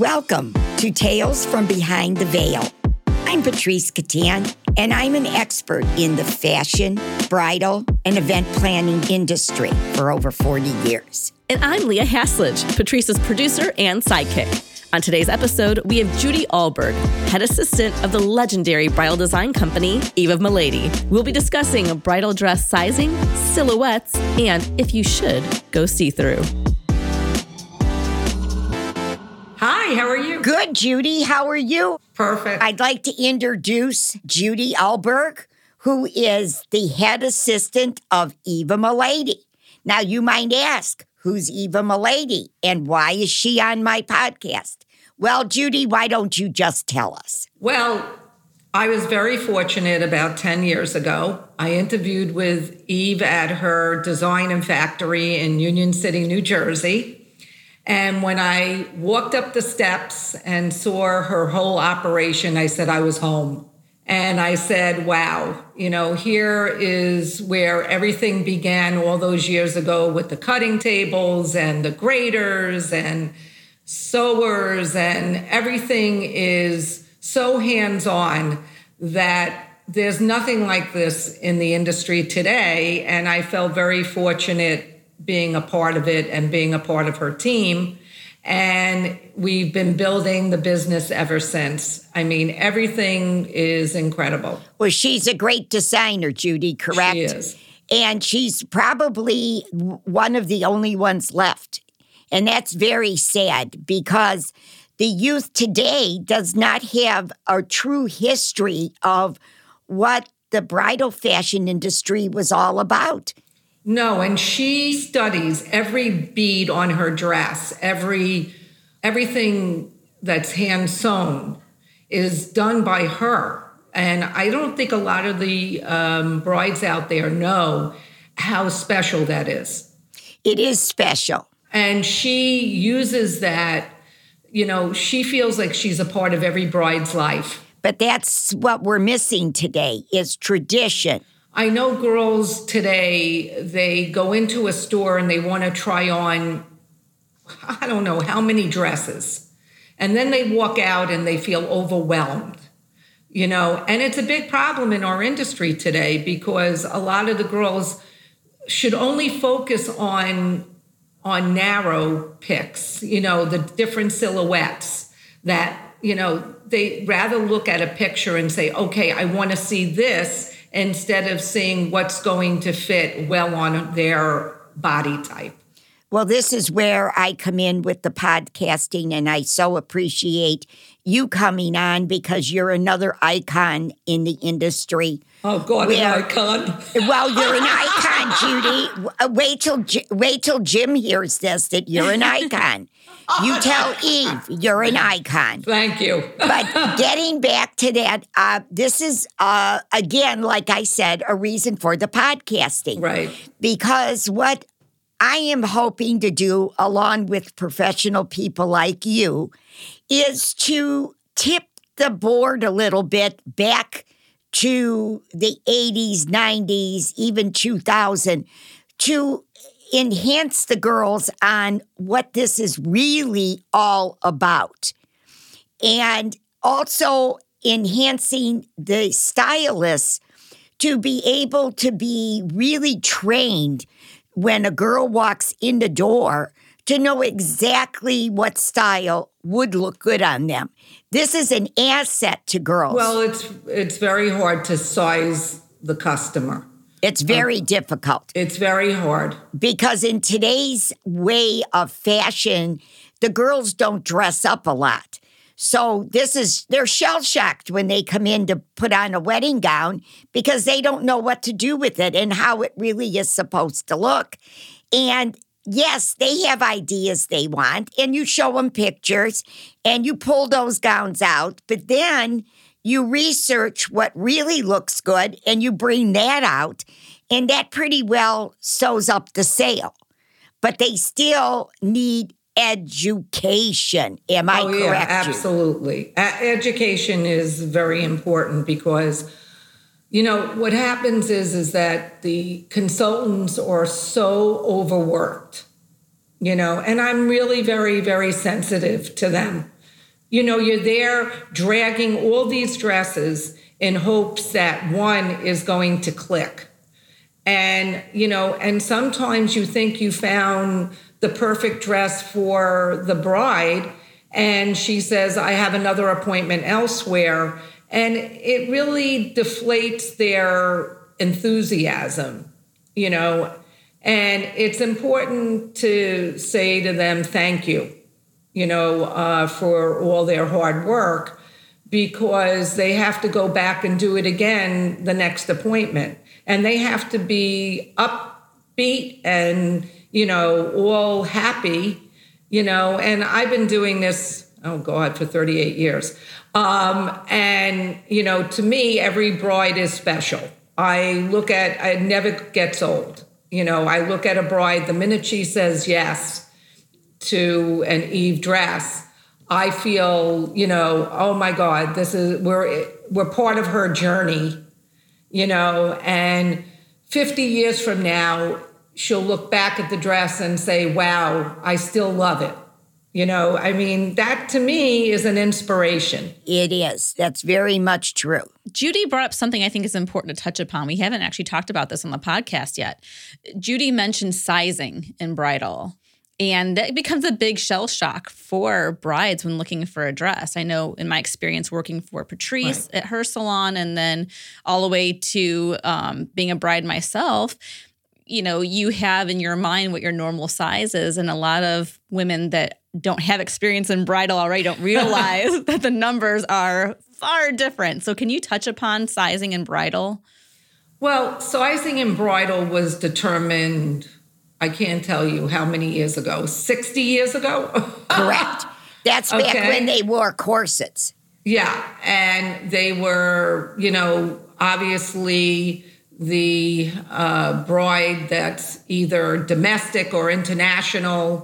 Welcome to Tales from Behind the Veil. I'm Patrice Catan, and I'm an expert in the fashion, bridal, and event planning industry for over 40 years. And I'm Leah Haslage, Patrice's producer and sidekick. On today's episode, we have Judy Ahlberg, head assistant of the legendary bridal design company, Eve of Milady. We'll be discussing bridal dress sizing, silhouettes, and if you should go see-through. Hi, how are you? Good, Judy. How are you? Perfect. I'd like to introduce Judy Ahlberg, who is the head assistant of Eve of Milady. Now, you might ask, who's Eve of Milady and why is she on my podcast? Well, Judy, why don't you just tell us? Well, I was very fortunate about 10 years ago. I interviewed with Eve at her design and factory in Union City, New Jersey. And when I walked up the steps and saw her whole operation, I said I was home. And I said, wow, here is where everything began all those years ago with the cutting tables and the graders and sewers, and everything is so hands-on that there's nothing like this in the industry today. And I felt very fortunate being a part of it and being a part of her team. And we've been building the business ever since. I mean, everything is incredible. Well, she's a great designer, Judy, correct? She is. And she's probably one of the only ones left. And that's very sad because the youth today does not have a true history of what the bridal fashion industry was all about. No, and she studies every bead on her dress, everything that's hand sewn is done by her. And I don't think a lot of the brides out there know how special that is. It is special. And she uses that, she feels like she's a part of every bride's life. But that's what we're missing today is tradition. I know girls today, they go into a store and they want to try on, I don't know how many dresses. And then they walk out and they feel overwhelmed, And it's a big problem in our industry today because a lot of the girls should only focus on narrow picks, the different silhouettes that, they rather look at a picture and say, okay, I want to see this, instead of seeing what's going to fit well on their body type. Well, this is where I come in with the podcasting, and I so appreciate you coming on because you're another icon in the industry. Oh, God, an icon? Well, you're an icon, Judy. Wait till Jim hears this, that you're an icon. You tell Eve you're an icon. Thank you. But getting back to that, this is, again, like I said, a reason for the podcasting. Right. Because what I am hoping to do, along with professional people like you, is to tip the board a little bit back to the 80s, 90s, even 2000, to enhance the girls on what this is really all about. And also enhancing the stylists to be able to be really trained when a girl walks in the door to know exactly what style would look good on them. This is an asset to girls. Well, it's very hard to size the customer. It's very difficult. It's very hard. Because in today's way of fashion, the girls don't dress up a lot. So they're shell-shocked when they come in to put on a wedding gown because they don't know what to do with it and how it really is supposed to look. And yes, they have ideas they want, and you show them pictures, and you pull those gowns out, but then you research what really looks good, and you bring that out, and that pretty well sews up the sale. But they still need education. Am I correct? Yeah, absolutely. Education is very important because, what happens is that the consultants are so overworked, and I'm really very, very sensitive to them You're there dragging all these dresses in hopes that one is going to click. And, and sometimes you think you found the perfect dress for the bride, and she says, I have another appointment elsewhere. And it really deflates their enthusiasm, and it's important to say to them, thank you, for all their hard work, because they have to go back and do it again the next appointment. And they have to be upbeat and, all happy, and I've been doing this, for 38 years. And, to me, every bride is special. It never gets old. I look at a bride, the minute she says yes to an Eve dress, I feel, oh my God, we're part of her journey, and 50 years from now, she'll look back at the dress and say, wow, I still love it. That to me is an inspiration. It is. That's very much true. Judy brought up something I think is important to touch upon. We haven't actually talked about this on the podcast yet. Judy mentioned sizing in bridal. And that becomes a big shell shock for brides when looking for a dress. I know in my experience working for Patrice at her salon, and then all the way to being a bride myself, you have in your mind what your normal size is. And a lot of women that don't have experience in bridal already don't realize that the numbers are far different. So can you touch upon sizing in bridal? Well, sizing in bridal was determined, I can't tell you how many years ago, 60 years ago? Correct. That's back when they wore corsets. Yeah, and they were, obviously the bride that's either domestic or international,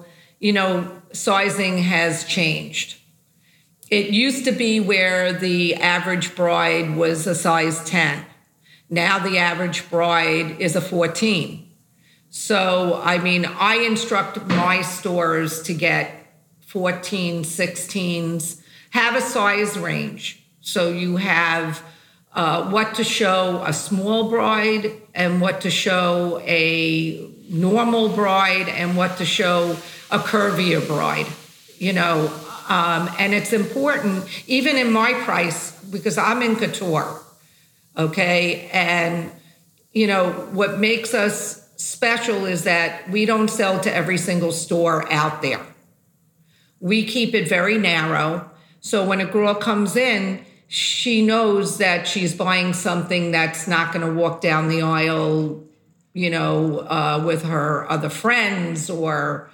sizing has changed. It used to be where the average bride was a size 10. Now the average bride is a 14. So, I instruct my stores to get 14, 16s, have a size range. So you have what to show a small bride and what to show a normal bride and what to show a curvier bride, and it's important, even in my price, because I'm in couture, okay? And, what makes us special is that we don't sell to every single store out there. We keep it very narrow. So when a girl comes in, she knows that she's buying something that's not going to walk down the aisle, with her other friends, or,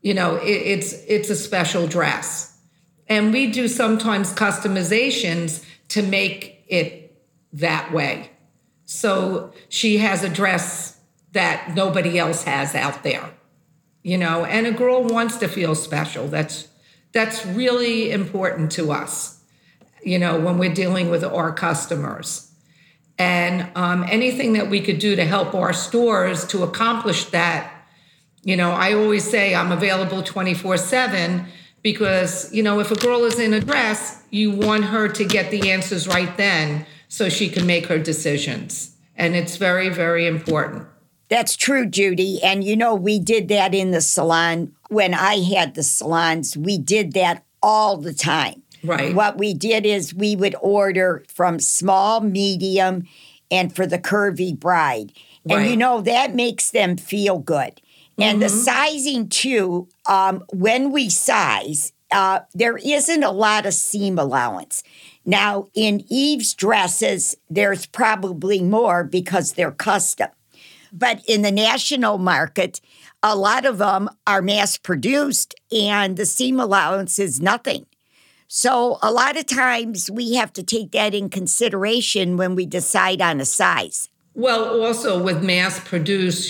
it's a special dress. And we do sometimes customizations to make it that way. So she has a dress that nobody else has out there, and a girl wants to feel special. That's really important to us, when we're dealing with our customers. And anything that we could do to help our stores to accomplish that, I always say I'm available 24/7, because, if a girl is in a dress, you want her to get the answers right then so she can make her decisions. And it's very, very important. That's true, Judy. And, we did that in the salon. When I had the salons, we did that all the time. Right. What we did is we would order from small, medium, and for the curvy bride. Right. And, that makes them feel good. And the sizing, too, when we size, there isn't a lot of seam allowance. Now, in Eve's dresses, there's probably more because they're custom. But in the national market, a lot of them are mass-produced, and the seam allowance is nothing. So a lot of times we have to take that in consideration when we decide on a size. Well, also with mass-produced,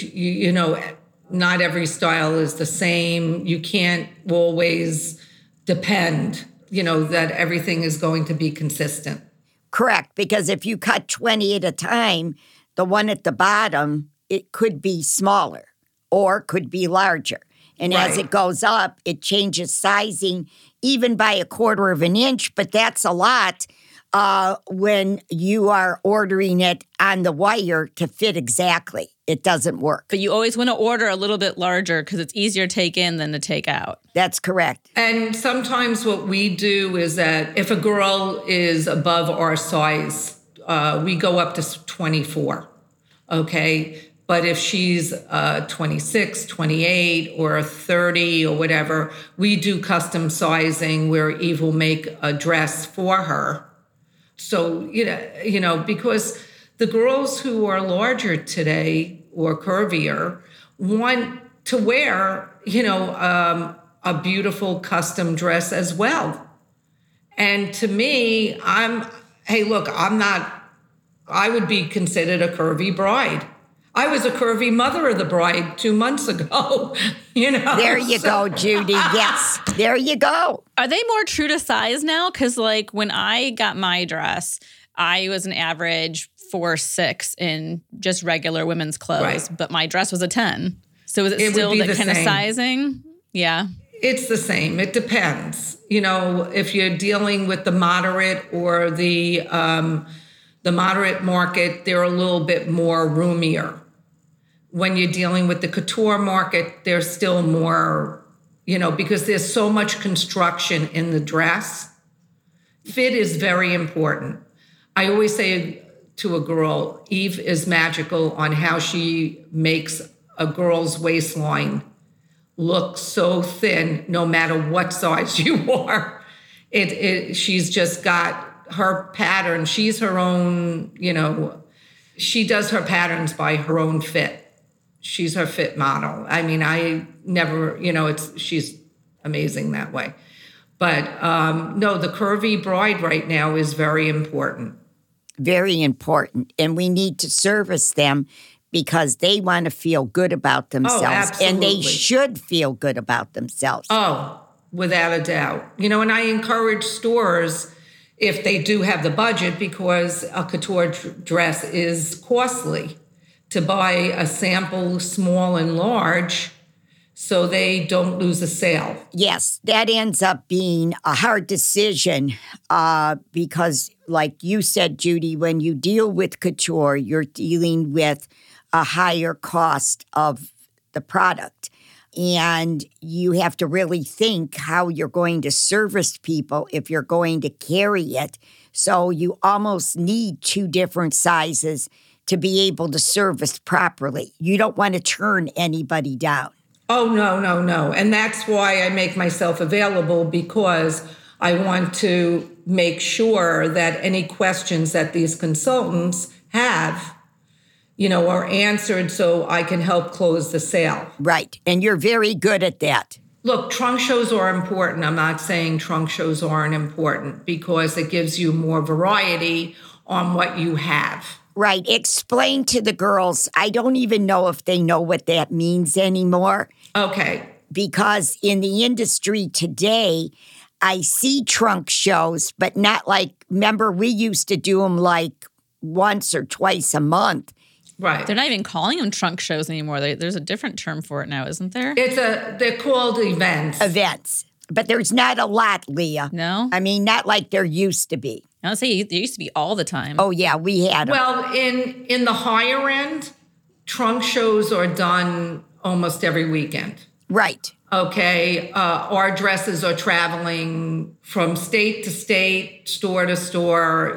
not every style is the same. You can't always depend, that everything is going to be consistent. Correct, because if you cut 20 at a time, the one at the bottom, it could be smaller or could be larger. And as it goes up, it changes sizing even by 1/4 of an inch, but that's a lot when you are ordering it on the wire to fit exactly. It doesn't work. But you always want to order a little bit larger because it's easier to take in than to take out. That's correct. And sometimes what we do is that if a girl is above our size, we go up to 24, okay? But if she's 26, 28, or 30 or whatever, we do custom sizing where Eve will make a dress for her. So, you know, because the girls who are larger today or curvier want to wear, a beautiful custom dress as well. And to me, I would be considered a curvy bride. I was a curvy mother of the bride 2 months ago, There you go, Judy. Yes, there you go. Are they more true to size now? Because like when I got my dress, I was an average 4'6" in just regular women's clothes, but my dress was a 10. So is it still the kind of sizing? Yeah. It's the same. It depends. If you're dealing with the moderate or the moderate market, they're a little bit more roomier. When you're dealing with the couture market, they're still more, because there's so much construction in the dress. Fit is very important. I always say to a girl, Eve is magical on how she makes a girl's waistline look so thin no matter what size you are. She's just got her pattern. She's her own, she does her patterns by her own fit. She's her fit model. I mean, I never, she's amazing that way. But no, the curvy bride right now is very important. Very important. And we need to service them because they want to feel good about themselves. Oh, absolutely. And they should feel good about themselves. Oh, without a doubt. And I encourage stores, if they do have the budget, because a couture dress is costly, to buy a sample small and large so they don't lose a sale. Yes, that ends up being a hard decision because, like you said, Judy, when you deal with couture, you're dealing with a higher cost of the product. And you have to really think how you're going to service people if you're going to carry it. So you almost need 2 different sizes to be able to service properly. You don't want to turn anybody down. Oh, no. And that's why I make myself available, because I want to make sure that any questions that these consultants have, are answered so I can help close the sale. Right. And you're very good at that. Look, trunk shows are important. I'm not saying trunk shows aren't important, because it gives you more variety on what you have. Right. Explain to the girls. I don't even know if they know what that means anymore. Okay. Because in the industry today, I see trunk shows, but not like, remember, we used to do them like once or twice a month. Right. They're not even calling them trunk shows anymore. There's a different term for it now, isn't there? They're called events. Events. But there's not a lot, Leah. No? I mean, not like there used to be. I'll say there used to be all the time. Oh, yeah, we had them. Well, in the higher end, trunk shows are done almost every weekend. Right. Okay. Our dresses are traveling from state to state, store to store,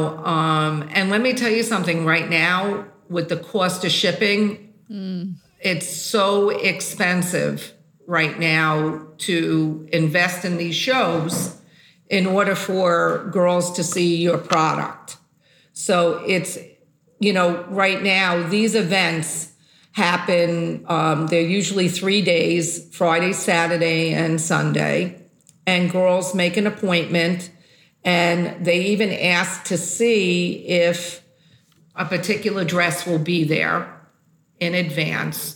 and let me tell you something right now, with the cost of shipping, it's so expensive right now to invest in these shows in order for girls to see your product. So it's, right now, these events happen, they're usually 3 days, Friday, Saturday, and Sunday. And girls make an appointment, and they even ask to see if a particular dress will be there in advance.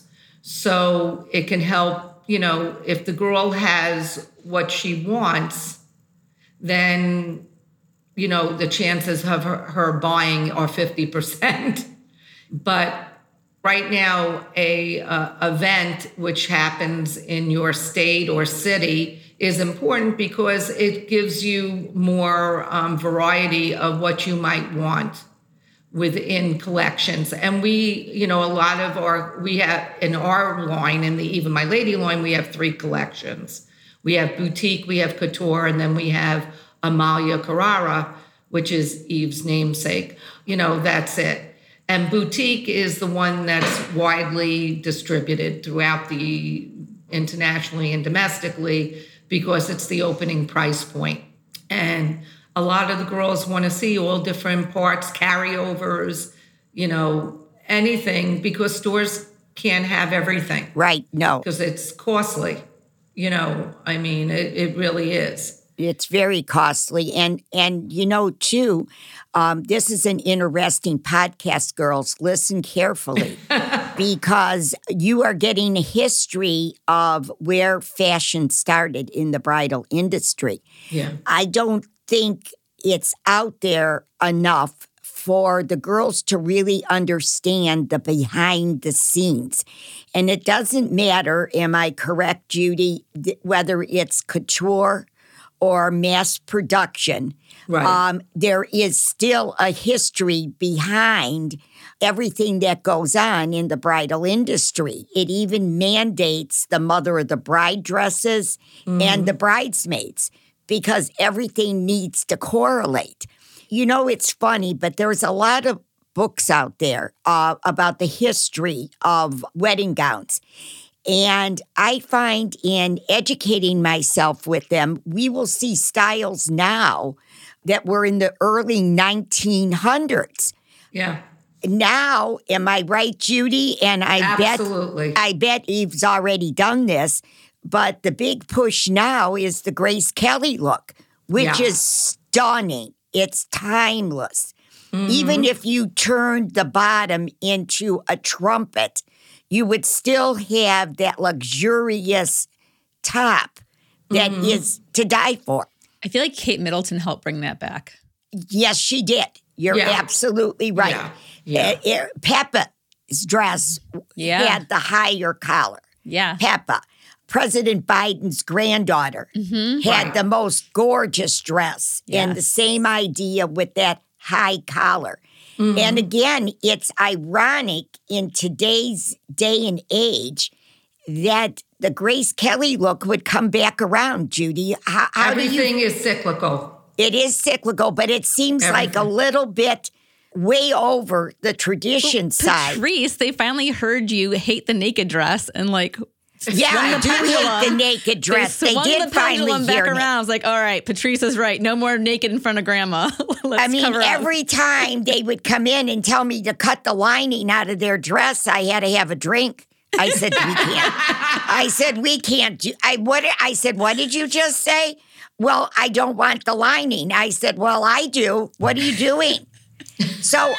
So it can help, if the girl has what she wants, then, the chances of her buying are 50%. But Right now, a event which happens in your state or city is important because it gives you more variety of what you might want within collections. And we have in our line, in the Eve of My Lady line, we have 3 collections. We have boutique, we have couture, and then we have Amalia Carrara, which is Eve's namesake. That's it. And boutique is the one that's widely distributed throughout the internationally and domestically because it's the opening price point. And a lot of the girls want to see all different parts, carryovers, anything, because stores can't have everything. Right, no. Because it's costly. It really is. It's very costly. And too, this is an interesting podcast, girls. Listen carefully because you are getting a history of where fashion started in the bridal industry. Yeah. I don't think it's out there enough for the girls to really understand the behind the scenes. And it doesn't matter, am I correct, Judy, whether it's couture or mass production, right. There is still a history behind everything that goes on in the bridal industry. It even mandates the mother of the bride dresses and the bridesmaids because everything needs to correlate. It's funny, but there's a lot of books out there about the history of wedding gowns. And I find in educating myself with them, we will see styles now that were in the early 1900s. Yeah. Now, am I right, Judy? And Absolutely. I bet Eve's already done this, but the big push now is the Grace Kelly look, which is stunning. It's timeless. Mm-hmm. Even if you turned the bottom into a trumpet, you would still have that luxurious top that is to die for. I feel like Kate Middleton helped bring that back. Yes, she did. You're absolutely right. Yeah. Peppa's dress had the higher collar. Yeah. Peppa, President Biden's granddaughter, had the most gorgeous dress. Yes. And the same idea with that high collar. And again, it's ironic in today's day and age that the Grace Kelly look would come back around, Judy. Everything is cyclical. It is cyclical, but it seems like a little bit way over the tradition side. Patrice, they finally heard you hate the naked dress and yeah, I do hate the naked dress. They did finally back hear around. me. I was like, all right, Patrice is right. No more naked in front of grandma. Every time they would come in and tell me to cut the lining out of their dress, I had to have a drink. I said, we can't. I said, we can't do. I said, what did you just say? Well, I don't want the lining. I said, well, I do. What are you doing? So,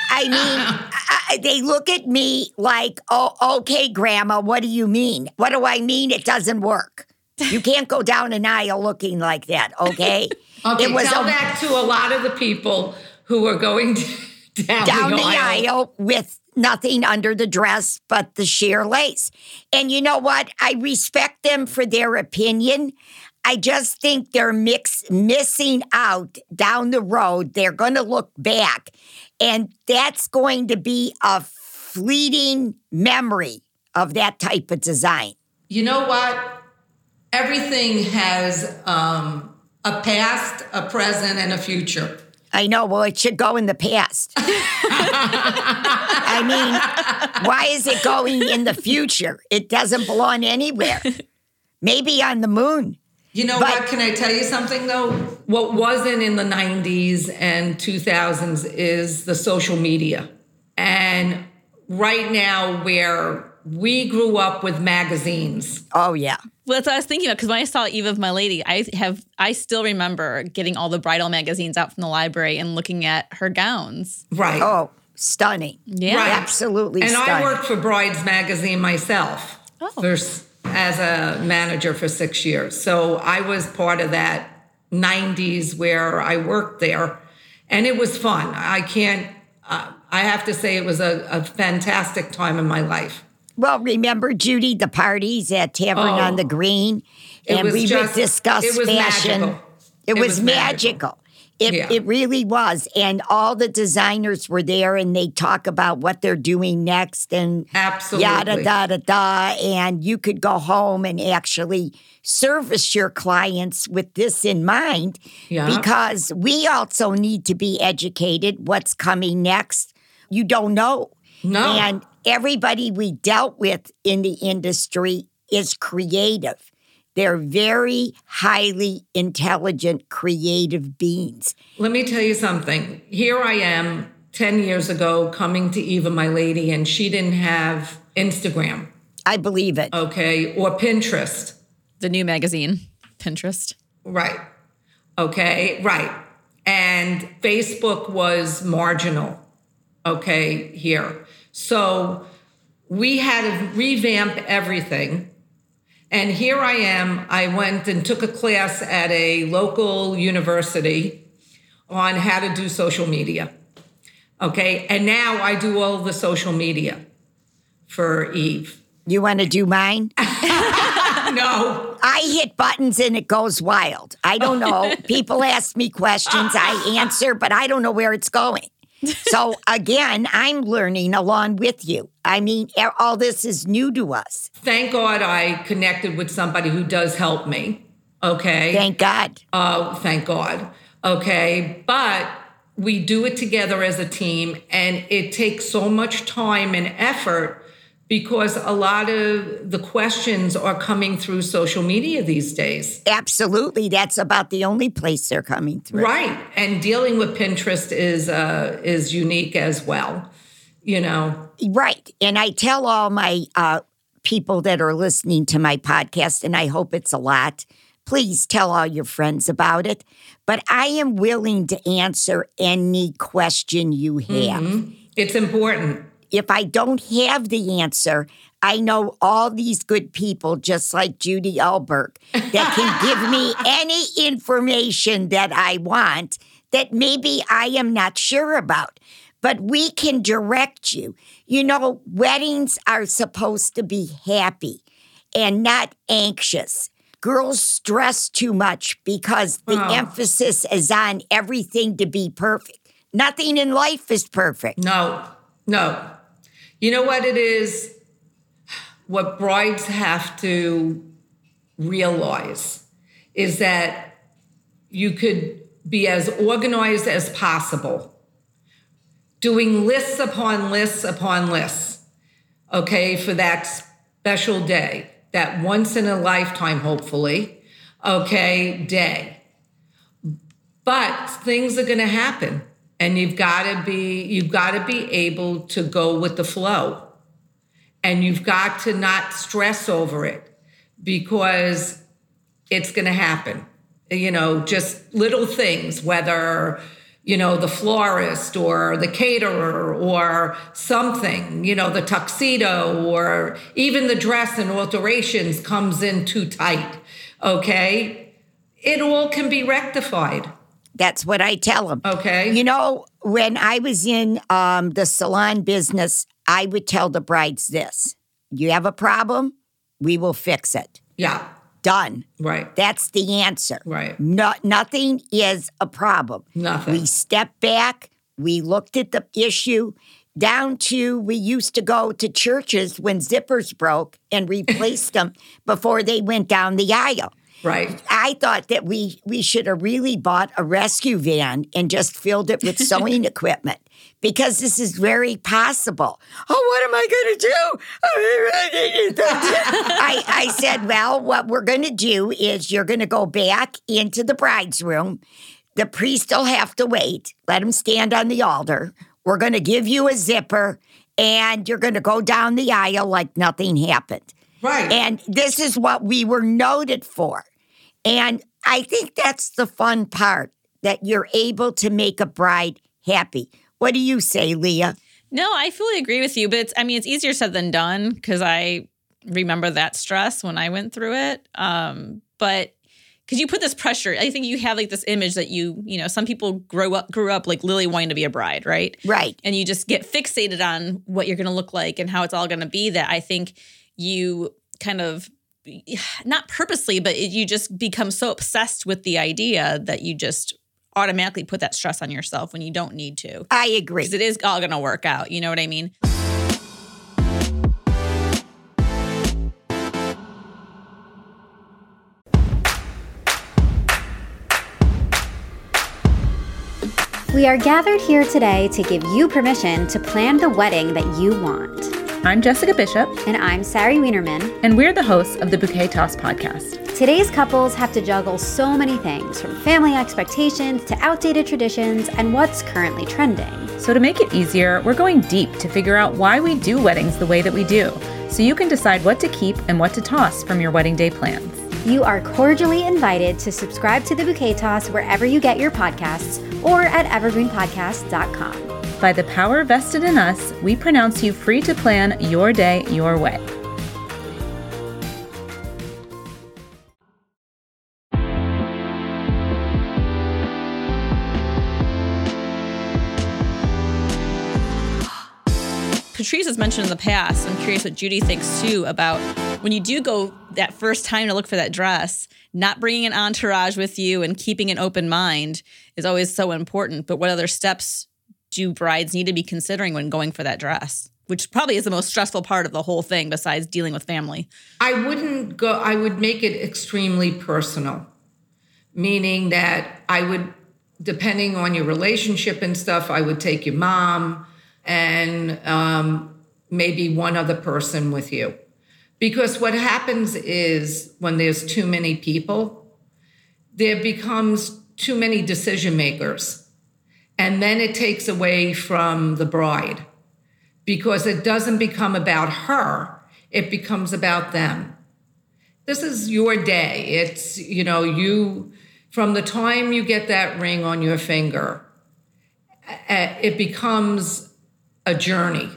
they look at me like, oh, okay, Grandma, what do you mean? What do I mean? It doesn't work. You can't go down an aisle looking like that, okay? Okay, tell that to a lot of the people who are going down the aisle with nothing under the dress but the sheer lace. And you know what? I respect them for their opinion. I just think they're missing out down the road. They're going to look back, and that's going to be a fleeting memory of that type of design. You know what? Everything has a past, a present, and a future. I know. Well, it should go in the past. Why is it going in the future? It doesn't belong anywhere. Maybe on the moon. You know what? Can I tell you something, though? What wasn't in the 90s and 2000s is the social media. And right now, where we grew up with magazines. Oh, yeah. Well, that's what I was thinking about, because when I saw Eve of My Lady, I still remember getting all the bridal magazines out from the library and looking at her gowns. Right. Oh, stunning. Yeah. Right. Absolutely and stunning. I worked for Brides Magazine myself. Oh. As a manager for 6 years. So I was part of that 90s where I worked there. And it was fun. I can't, I have to say it was a fantastic time in my life. Well, remember, Judy, the parties at Tavern on the Green? And we would discuss fashion. Magical. It was magical. It really was. And all the designers were there and they talk about what they're doing next and absolutely yada, da, da, da. And you could go home and actually service your clients with this in mind because we also need to be educated what's coming next. You don't know. No. And everybody we dealt with in the industry is creative. They're very highly intelligent, creative beings. Let me tell you something. Here I am 10 years ago coming to Eva, my lady, and she didn't have Instagram. I believe it. Okay. Or Pinterest. The new magazine, Pinterest. Right. Okay. Right. And Facebook was marginal. Okay. Here. So we had to revamp everything. And here I am. I went and took a class at a local university on how to do social media. Okay. And now I do all the social media for Eve. You want to do mine? No. I hit buttons and it goes wild. I don't know. People ask me questions. I answer, but I don't know where it's going. So again, I'm learning along with you. I mean, all this is new to us. Thank God I connected with somebody who does help me. Okay. Thank God. Oh, thank God. Okay. But we do it together as a team, and it takes so much time and effort because a lot of the questions are coming through social media these days. Absolutely. That's about the only place they're coming through. Right. And dealing with Pinterest is unique as well, you know. Right. And I tell all my people that are listening to my podcast, and I hope it's a lot, please tell all your friends about it. But I am willing to answer any question you have. Mm-hmm. It's important. If I don't have the answer, I know all these good people, just like Judy Ahlberg, that can give me any information that I want that maybe I am not sure about. But we can direct you. You know, weddings are supposed to be happy and not anxious. Girls stress too much because the emphasis is on everything to be perfect. Nothing in life is perfect. No. You know what it is? What brides have to realize is that you could be as organized as possible, doing lists upon lists upon lists, okay, for that special day, that once in a lifetime, hopefully, okay, day. But things are going to happen. And you've got to be able to go with the flow. And you've got to not stress over it because it's going to happen. You know, just little things, whether, you know, the florist or the caterer or something, you know, the tuxedo or even the dress and alterations comes in too tight. Okay. It all can be rectified. That's what I tell them. Okay. You know, when I was in the salon business, I would tell the brides this. You have a problem? We will fix it. Yeah. Done. Right. That's the answer. Right. Nothing is a problem. Nothing. We stepped back. We looked at the issue down to we used to go to churches when zippers broke and replaced them before they went down the aisle. Right. I thought that we should have really bought a rescue van and just filled it with sewing equipment because this is very possible. Oh, what am I going to do? I said, well, what we're going to do is you're going to go back into the bride's room. The priest will have to wait. Let him stand on the altar. We're going to give you a zipper, and you're going to go down the aisle like nothing happened. Right. And this is what we were noted for. And I think that's the fun part, that you're able to make a bride happy. What do you say, Leah? No, I fully agree with you, but it's easier said than done because I remember that stress when I went through it. But because you put this pressure. I think you have like this image that you know, some people grew up like Lily wanting to be a bride, right? Right. And you just get fixated on what you're going to look like and how it's all going to be, that I think you kind of, not purposely, but you just become so obsessed with the idea that you just automatically put that stress on yourself when you don't need to. I agree. Because it is all going to work out. You know what I mean? We are gathered here today to give you permission to plan the wedding that you want. I'm Jessica Bishop. And I'm Sari Wienerman. And we're the hosts of the Bouquet Toss podcast. Today's couples have to juggle so many things, from family expectations to outdated traditions and what's currently trending. So to make it easier, we're going deep to figure out why we do weddings the way that we do, so you can decide what to keep and what to toss from your wedding day plans. You are cordially invited to subscribe to the Bouquet Toss wherever you get your podcasts or at evergreenpodcast.com. By the power vested in us, we pronounce you free to plan your day your way. Patrice has mentioned in the past, I'm curious what Judy thinks too, about when you do go that first time to look for that dress, not bringing an entourage with you and keeping an open mind is always so important. But what other steps do brides need to be considering when going for that dress, which probably is the most stressful part of the whole thing besides dealing with family? I would make it extremely personal, meaning that I would, depending on your relationship and stuff, I would take your mom and maybe one other person with you. Because what happens is when there's too many people, there becomes too many decision makers. And then it takes away from the bride, because it doesn't become about her, it becomes about them. This is your day. It's, you know, you, from the time you get that ring on your finger, it becomes a journey,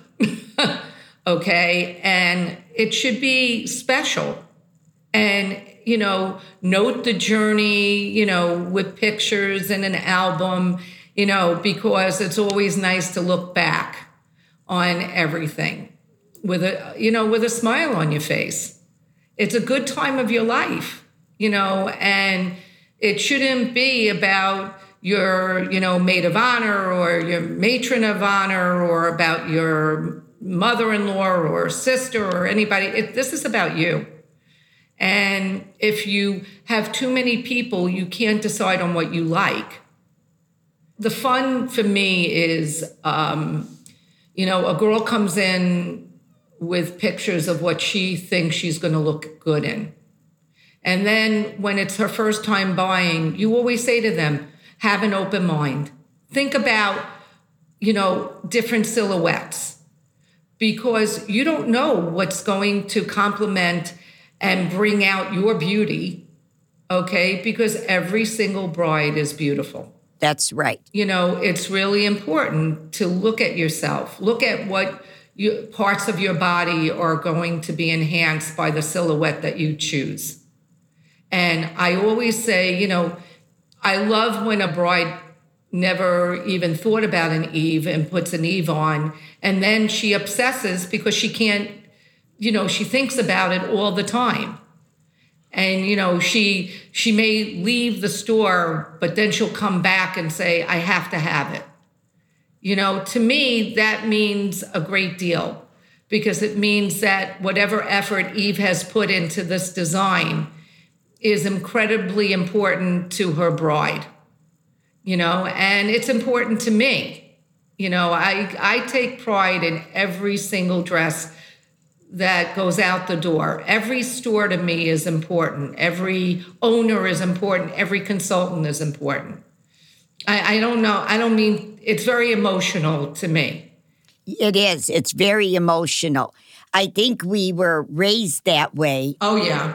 okay? And it should be special. And, you know, note the journey, you know, with pictures and an album, you know, because it's always nice to look back on everything with a smile on your face. It's a good time of your life, you know, and it shouldn't be about your, you know, maid of honor or your matron of honor or about your mother-in-law or sister or anybody. This is about you. And if you have too many people, you can't decide on what you like. The fun for me is, you know, a girl comes in with pictures of what she thinks she's going to look good in. And then when it's her first time buying, you always say to them, have an open mind. Think about, you know, different silhouettes, because you don't know what's going to complement and bring out your beauty, okay? Because every single bride is beautiful. That's right. You know, it's really important to look at yourself. Look at what parts of your body are going to be enhanced by the silhouette that you choose. And I always say, you know, I love when a bride never even thought about an Eve and puts an Eve on, and then she obsesses because she can't, you know, she thinks about it all the time. And, you know, she may leave the store, but then she'll come back and say, I have to have it. You know, to me, that means a great deal, because it means that whatever effort Eve has put into this design is incredibly important to her bride, you know, and it's important to me. You know, I take pride in every single dress that goes out the door. Every store to me is important. Every owner is important. Every consultant is important. I don't know. I don't mean, it's very emotional to me. It is. It's very emotional. I think we were raised that way. Oh, yeah.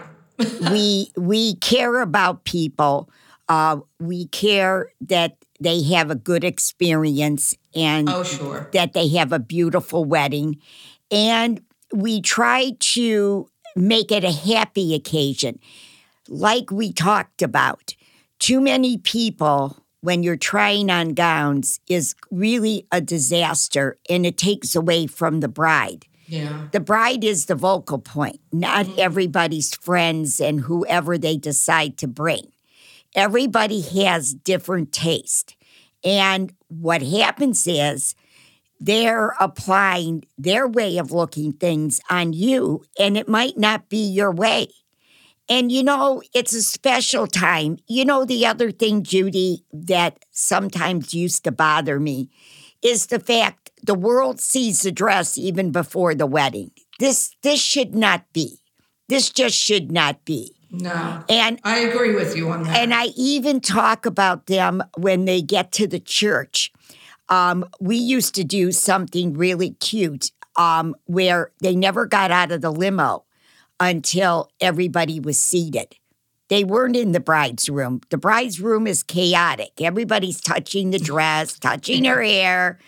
we care about people. We care that they have a good experience and that they have a beautiful wedding. And we try to make it a happy occasion. like we talked about, too many people, when you're trying on gowns, is really a disaster, and it takes away from the bride. Yeah. The bride is the vocal point, not everybody's friends and whoever they decide to bring. Everybody has different taste. And what happens is they're applying their way of looking things on you, and it might not be your way. And, it's a special time. The other thing, Judy, that sometimes used to bother me is the fact the world sees the dress even before the wedding. This should not be. This just should not be. No. And I agree with you on that. And I even talk about them when they get to the church. We used to do something really cute where they never got out of the limo until everybody was seated. They weren't in the bride's room. The bride's room is chaotic. Everybody's touching the dress, touching her hair.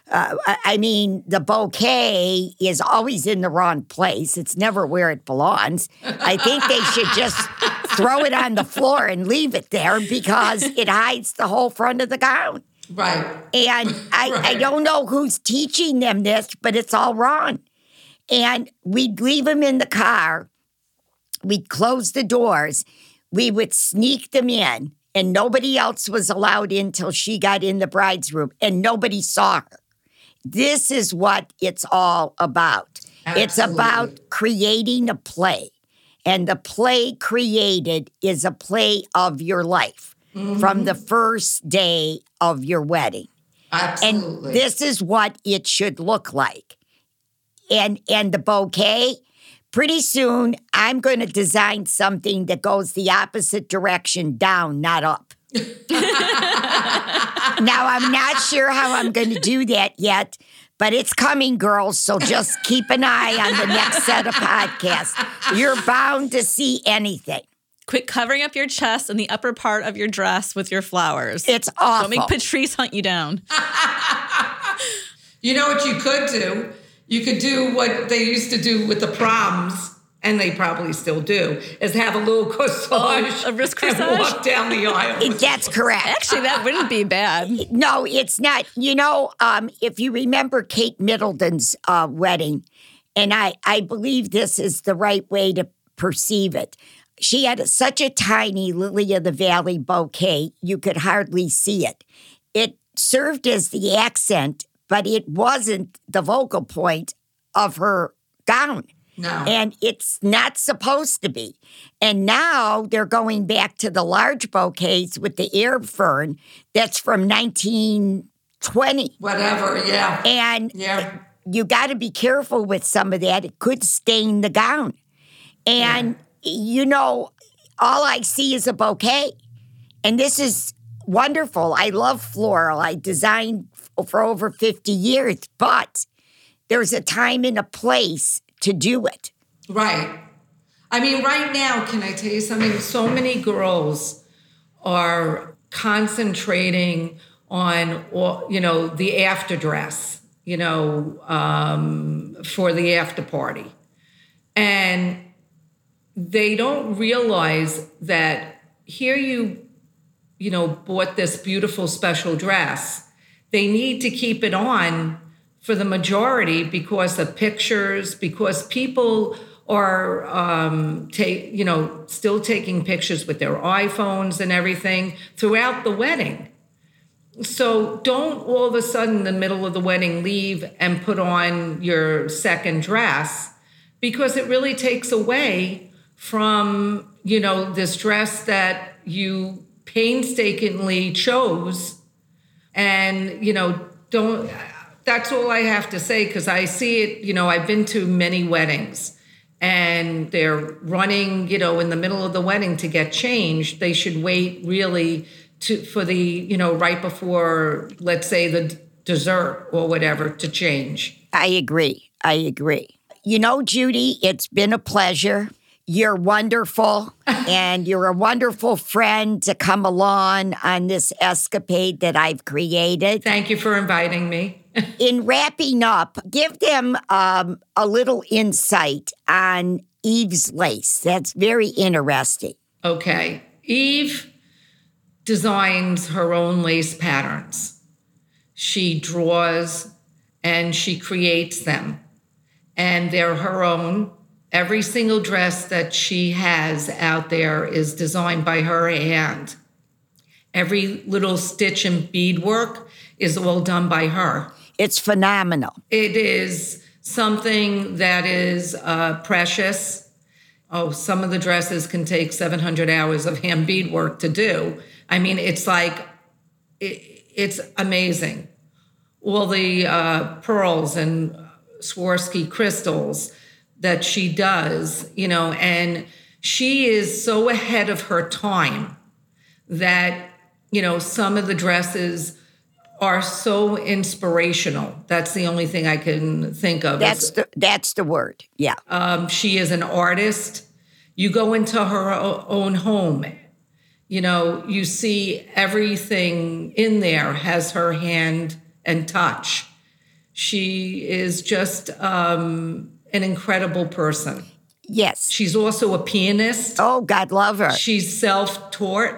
The bouquet is always in the wrong place. It's never where it belongs. I think they should just throw it on the floor and leave it there because it hides the whole front of the gown. Right. And I don't know who's teaching them this, but it's all wrong. And we'd leave them in the car. We'd close the doors. We would sneak them in, and nobody else was allowed in till she got in the bride's room, and nobody saw her. This is what it's all about. Absolutely. It's about creating a play. And the play created is a play of your life from the first day of your wedding. Absolutely. And this is what it should look like. And the bouquet, pretty soon I'm going to design something that goes the opposite direction, down, not up. Now, I'm not sure how I'm going to do that yet, but it's coming, girls, so just keep an eye on the next set of podcasts. You're bound to see anything. Quit covering up your chest and the upper part of your dress with your flowers. It's awful. Don't make Patrice hunt you down. You know what you could do? You could do what they used to do with the proms, and they probably still do, is have a little corsage. A wrist corsage? And walk down the aisle. That's correct. Actually, that wouldn't be bad. No, it's not. If you remember Kate Middleton's wedding, and I believe this is the right way to perceive it, she had such a tiny Lily of the Valley bouquet, you could hardly see it. It served as the accent, but it wasn't the vocal point of her gown. No. And it's not supposed to be. And now they're going back to the large bouquets with the Arab fern that's from 1920. Whatever, yeah. And you got to be careful with some of that. It could stain the gown. And, all I see is a bouquet. And this is wonderful. I love floral. I designed for over 50 years, but there's a time and a place to do it. Right. I mean, right now, can I tell you something? So many girls are concentrating on, the after dress, for the after party. And they don't realize that here you bought this beautiful special dress. They need to keep it on for the majority because of pictures, because people are still taking pictures with their iPhones and everything throughout the wedding. So don't all of a sudden in the middle of the wedding leave and put on your second dress, because it really takes away from, this dress that you painstakingly chose. And, don't... That's all I have to say, because I see it, I've been to many weddings, and they're running, in the middle of the wedding to get changed. They should wait really for the, right before, let's say, the dessert or whatever to change. I agree. Judy, it's been a pleasure. You're wonderful, and you're a wonderful friend to come along on this escapade that I've created. Thank you for inviting me. In wrapping up, give them a little insight on Eve's lace. That's very interesting. Okay. Eve designs her own lace patterns. She draws and she creates them. And they're her own. Every single dress that she has out there is designed by her hand. Every little stitch and beadwork is all done by her. It's phenomenal. It is something that is precious. Oh, some of the dresses can take 700 hours of hand beadwork to do. I mean, it's like, it's amazing. All the pearls and Swarovski crystals that she does, and she is so ahead of her time that, some of the dresses are so inspirational. That's the only thing I can think of. That's the word. Yeah. She is an artist. You go into her own home, you see everything in there has her hand and touch. She is just an incredible person. Yes. She's also a pianist. Oh, God love her. She's self-taught.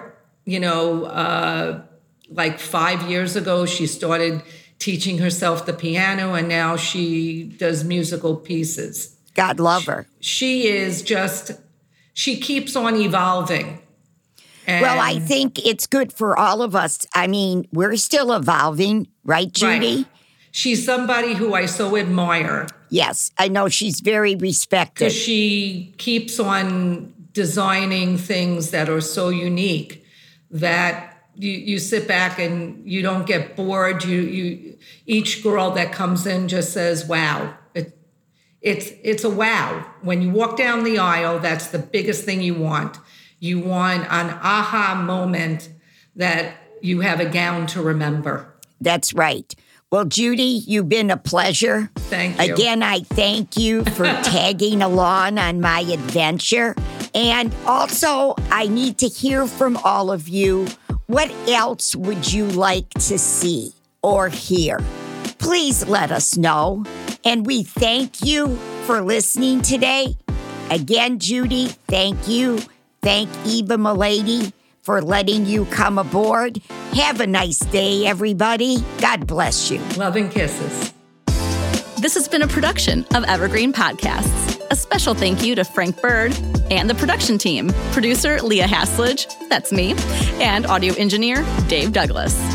Like 5 years ago, she started teaching herself the piano, and now she does musical pieces. God love her. She keeps on evolving. Well, I think it's good for all of us. I mean, we're still evolving, right, Judy? Right. She's somebody who I so admire. Yes, I know she's very respected. Because she keeps on designing things that are so unique that you sit back and you don't get bored. Each girl that comes in just says, wow. It's a wow. When you walk down the aisle, that's the biggest thing you want. You want an aha moment that you have a gown to remember. That's right. Well, Judy, you've been a pleasure. Thank you. Again, I thank you for tagging along on my adventure. And also, I need to hear from all of you. What else would you like to see or hear? Please let us know. And we thank you for listening today. Again, Judy, thank you. Thank Eva Milady for letting you come aboard. Have a nice day, everybody. God bless you. Love and kisses. This has been a production of Evergreen Podcasts. A special thank you to Frank Bird and the production team, producer Leah Haslage, that's me, and audio engineer Dave Douglas.